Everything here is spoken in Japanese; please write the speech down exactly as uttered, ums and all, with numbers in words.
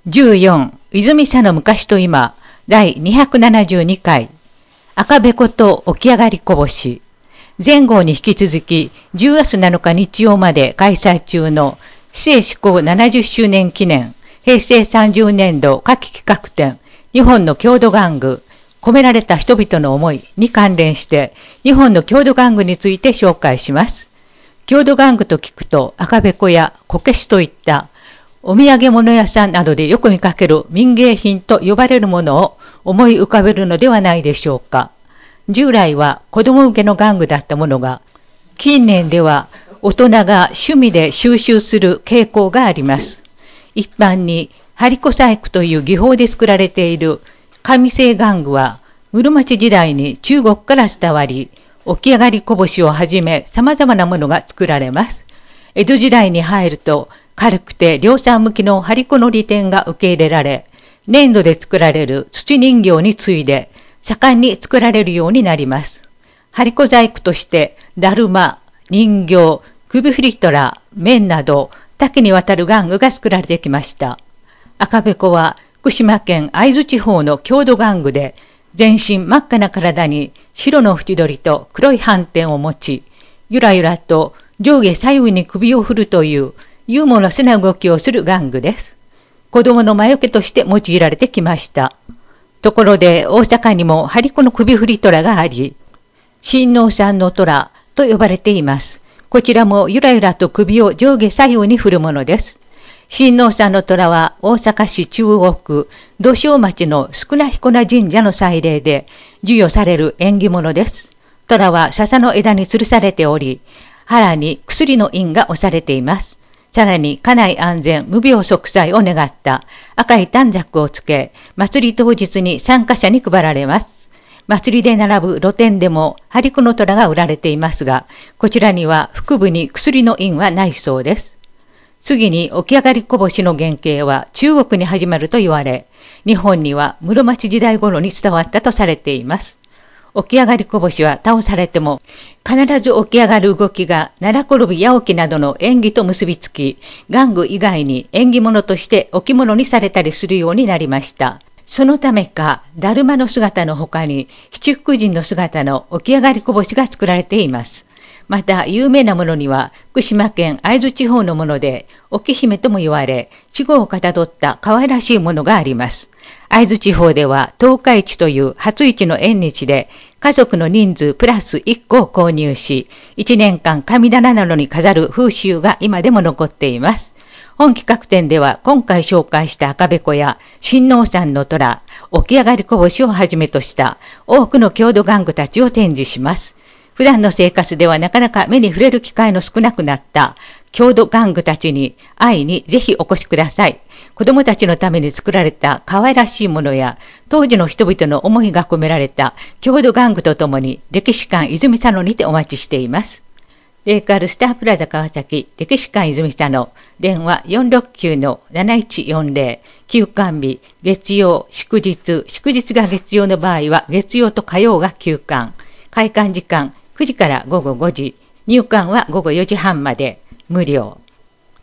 じゅうよん泉佐の昔と今だいにひゃくななじゅうにかい赤べこと起き上がりこぼし前後に引き続きじゅうがつなのか日曜まで開催中の市政施行ななじゅっしゅうねん記念平成さんじゅうねんど夏季企画展日本の郷土玩具込められた人々の思いに関連して日本の郷土玩具について紹介します。郷土玩具と聞くと赤べこやこけしといったお土産物屋さんなどでよく見かける民芸品と呼ばれるものを思い浮かべるのではないでしょうか。従来は子供向けの玩具だったものが、近年では大人が趣味で収集する傾向があります。一般に張り子細工という技法で作られている紙製玩具は、室町時代に中国から伝わり、起き上がりこぼしをはじめ様々なものが作られます。江戸時代に入ると、軽くて量産向きの張り子の利点が受け入れられ、粘土で作られる土人形に次いで盛んに作られるようになります。張り子細工として、だるま、人形、首振り虎、面など多岐にわたる玩具が作られてきました。赤べこは福島県会津地方の郷土玩具で、全身真っ赤な体に白の縁取りと黒い斑点を持ち、ゆらゆらと上下左右に首を振るというユーモラスな動きをする玩具です。子供の魔除けとして用いられてきました。ところで大阪にも張り子の首振り虎があり、親王さんの虎と呼ばれています。こちらもゆらゆらと首を上下左右に振るものです。親王さんの虎は大阪市中央区土庄町の少な彦名神社の祭礼で授与される縁起物です。虎は笹の枝に吊るされており、腹に薬の印が押されています。さらに家内安全無病息災を願った赤い短冊をつけ、祭り当日に参加者に配られます。祭りで並ぶ露店でも張り子の虎が売られていますが、こちらには腹部に薬の印はないそうです。次に起き上がりこぼしの原型は中国に始まると言われ、日本には室町時代頃に伝わったとされています。起き上がりこぼしは倒されても必ず起き上がる動きが奈良転び八起きなどの縁起と結びつき、玩具以外に縁起物として置物にされたりするようになりました。そのためか、だるまの姿の他に七福神の姿の起き上がりこぼしが作られています。また有名なものには福島県会津地方のもので沖姫とも言われ、稚語をかたどった可愛らしいものがあります。会津地方では十日市という初市の縁日で家族の人数プラスいっこを購入し、いちねんかん神棚などに飾る風習が今でも残っています。本企画展では今回紹介した赤べこや親王さんの虎、起き上がりこぼしをはじめとした多くの郷土玩具たちを展示します。普段の生活ではなかなか目に触れる機会の少なくなった郷土玩具たちに会いにぜひお越しください。子供たちのために作られた可愛らしいものや当時の人々の思いが込められた郷土玩具とともに歴史館泉佐野にてお待ちしています。レイクあるスタープラザ川崎歴史館泉佐野電話 よんろくきゅうのなないちよんぜろ 休館日月曜祝日祝日が月曜の場合は月曜と火曜が休館開館時間くじからごごごじ入館はごごよじはんまで無料。